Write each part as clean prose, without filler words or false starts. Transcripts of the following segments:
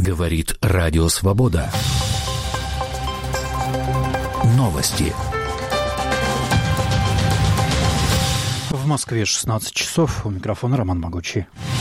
Говорит Радио Свобода. Новости. В Москве 16 часов. У микрофона Роман Могучий.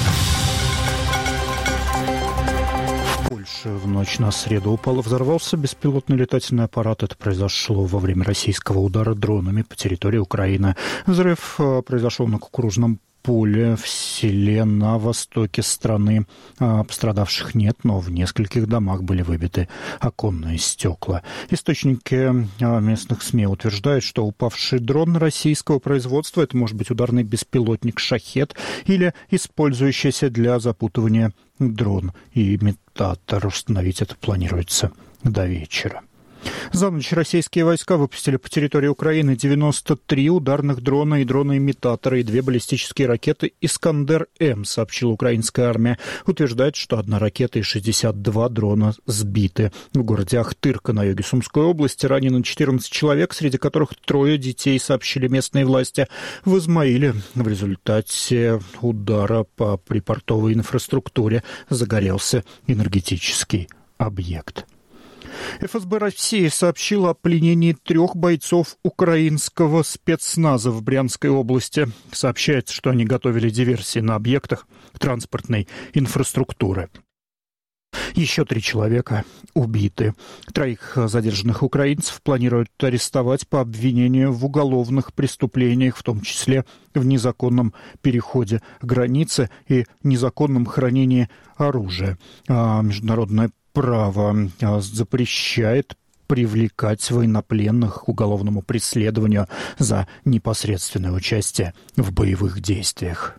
В Польше в ночь на среду взорвался беспилотный летательный аппарат. Это произошло во время российского удара дронами по территории Украины. Взрыв произошел на кукурузном поле в селе на востоке страны. Пострадавших нет, но в нескольких домах были выбиты оконные стекла. Источники местных СМИ утверждают, что упавший дрон российского производства, это может быть ударный беспилотник «Шахед» или использующийся для запутывания дрон и имитатор. Установить это планируется до вечера. За ночь российские войска выпустили по территории Украины 93 ударных дрона и дрона-имитатора и 2 баллистические ракеты «Искандер-М», сообщила украинская армия. Утверждает, что 1 ракета и 62 дрона сбиты. В городе Ахтырка на юге Сумской области ранено 14 человек, среди которых 3 детей, сообщили местные власти. В Измаиле в результате удара по припортовой инфраструктуре загорелся энергетический объект. ФСБ России сообщила о пленении 3 бойцов украинского спецназа в Брянской области. Сообщается, что они готовили диверсии на объектах транспортной инфраструктуры. Еще 3 человека убиты. 3 задержанных украинцев планируют арестовать по обвинению в уголовных преступлениях, в том числе в незаконном переходе границы и незаконном хранении оружия. Международное право запрещает привлекать военнопленных к уголовному преследованию за непосредственное участие в боевых действиях.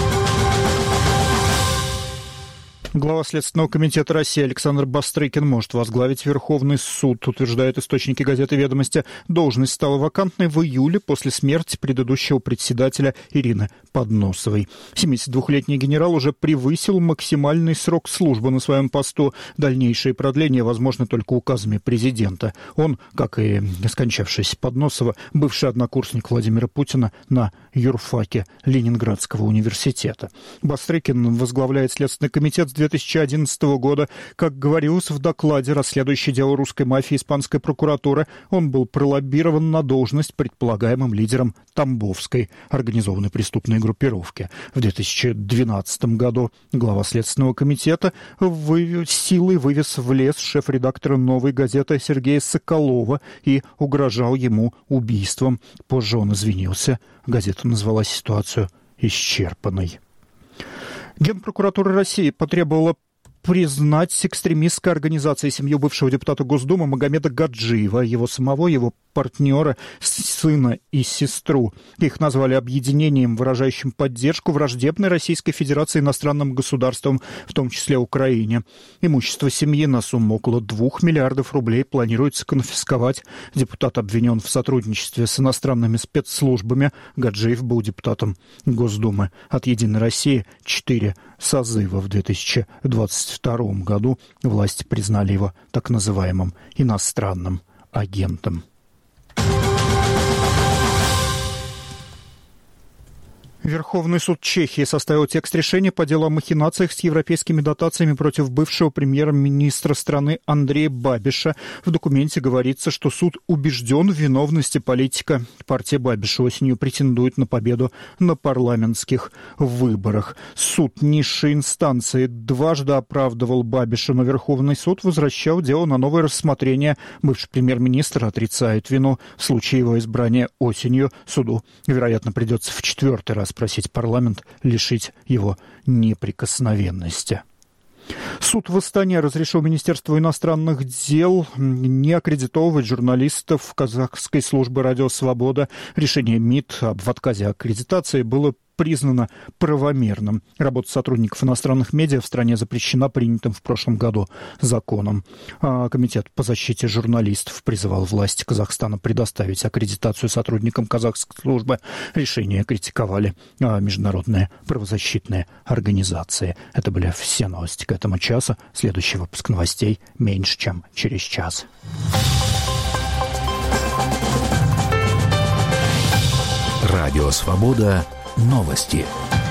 Глава Следственного комитета России Александр Бастрыкин может возглавить Верховный суд, утверждают источники газеты «Ведомости». Должность стала вакантной в июле после смерти предыдущего председателя Ирины Подносовой. 72-летний генерал уже превысил максимальный срок службы на своем посту. Дальнейшее продление возможно только указами президента. Он, как и скончавшийся Подносова, бывший однокурсник Владимира Путина на юрфаке Ленинградского университета. Бастрыкин возглавляет Следственный комитет с 2011 года. Как говорилось в докладе, расследующий дело русской мафии испанской прокуратуры, он был пролоббирован на должность предполагаемым лидером Тамбовской организованной преступной группировки. В 2012 году глава Следственного комитета силой вывез в лес шеф-редактора «Новой газеты» Сергея Соколова и угрожал ему убийством. Позже он извинился. Газета назвала ситуацию исчерпанной. Генпрокуратура России потребовала признать экстремистской организацией семью бывшего депутата Госдумы Магомеда Гаджиева, его самого, его партнера, сына и сестру. Их назвали объединением, выражающим поддержку враждебной Российской Федерации иностранным государствам, в том числе Украине. Имущество семьи на сумму около 2 миллиардов рублей планируется конфисковать. Депутат обвинен в сотрудничестве с иностранными спецслужбами. Гаджиев был депутатом Госдумы от «Единой России» 4 созыва. В 2022 году власти признали его так называемым иностранным агентом. Верховный суд Чехии составил текст решения по делу о махинациях с европейскими дотациями против бывшего премьер-министра страны Андрея Бабиша. В документе говорится, что суд убежден в виновности политика. Партия Бабиша осенью претендует на победу на парламентских выборах. Суд низшей инстанции дважды оправдывал Бабиша, но Верховный суд возвращал дело на новое рассмотрение. Бывший премьер-министр отрицает вину. В случае его избрания осенью суду, вероятно, придется в 4-й раз просить парламент лишить его неприкосновенности. Суд в Астане разрешил Министерству иностранных дел не аккредитовывать журналистов казахской службы «Радио Свобода». Решение МИД об отказе аккредитации было признано правомерным. Работа сотрудников иностранных медиа в стране запрещена принятым в прошлом году законом. Комитет по защите журналистов призывал власти Казахстана предоставить аккредитацию сотрудникам казахской службы. Решение критиковали международные правозащитные организации. Это были все новости к этому часу. Следующий выпуск новостей меньше, чем через час. Радио Свобода. Новости.